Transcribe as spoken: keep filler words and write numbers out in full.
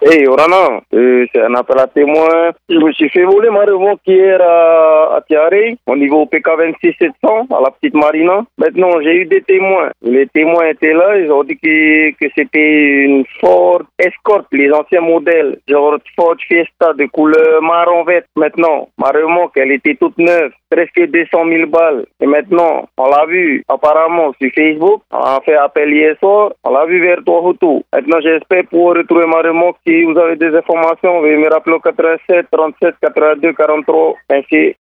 Hey, Orana, euh, c'est un appel à témoin. Je me suis fait voler ma remorque hier à, à Tiaré, au niveau P K vingt-six sept cents, à la petite Marina. Maintenant, j'ai eu des témoins. Les témoins étaient là, ils ont dit que, que c'était une Ford Escort, les anciens modèles, genre Ford Fiesta de couleur marron vert. Maintenant, ma remorque, elle était toute neuve, presque deux cent mille balles. Et maintenant, on l'a vu apparemment sur Facebook, on a fait appel hier soir, on l'a vu vers toi autour. Maintenant, j'espère pouvoir retrouver ma remorque. Si vous avez des informations, veuillez me rappeler au quatre-vingt-sept trente-sept quatre-vingt-deux quarante-trois. Merci.